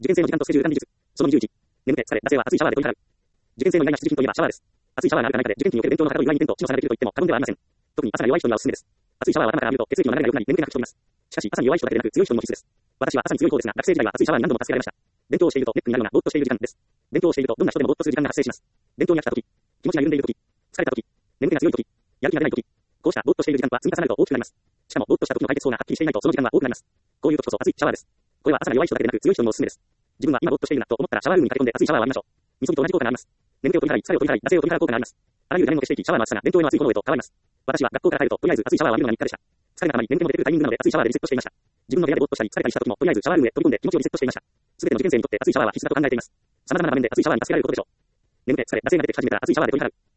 受験生の時間とスケジュール管理術。その21。眠気、疲れ、惰性は熱いシャワーで取り払う。受験生の意外な必需品といえばシャワーです。熱いシャワーがあるかないかで受験期における勉強のはかどる意外に天と地の差ができると言っても過言ではありません。特に朝が弱い人にはおすすめです。熱いシャワーは頭から浴びると血液の流れが良くなり眠気が吹き飛びます。しかし朝に弱い人だけでなく強い人にも必須です。私は朝に強い方ですが、学生時代は熱いシャワーに何度も助けられました。勉強をしているとネックになるのがぼーっとしている時間です。勉強をしているとどんな人でもぼーっとする時間が発生します。勉強に飽きた時、気持ちが緩んでいる時、疲れた時、眠気が強い時、やる気が出ない時、こうしたぼーっとしている時間は積み重なると大きくなります。しかもぼーっとした時の解決法がはっきりしていないとその時間は多くなります。こういう時こそ熱いシャワーです。これは朝が弱い人だけでなく強い人にもおすすめです。自分は今ぼーっとしているなと思ったらシャワールームに駆け込んで熱いシャワーを浴びましょう。みそぎと同じ効果があります。眠気を取り払い、疲れを取り払い、惰性を取り払う効果があります。あらゆる誰も消していきシャワーの熱さが勉強への熱い炎へと変わります。私は学校から帰るととりあえず熱いシャワーを浴びるのが日課でした。疲れが溜まり眠気も出てくるタイミングなので熱いシャワーでリセットしていました。自分の部屋でぼーっとしたり疲れたりした時もとりあえずシャワールームへ飛び込んで気持ちをリセットしていました。すべての受験生にとって熱いシャワーは必須だと考えています。様々な場面で熱いシャワーに助けられることでしょう。眠気、疲れ、惰性が出てき始めたら熱いシャワーで取り払う。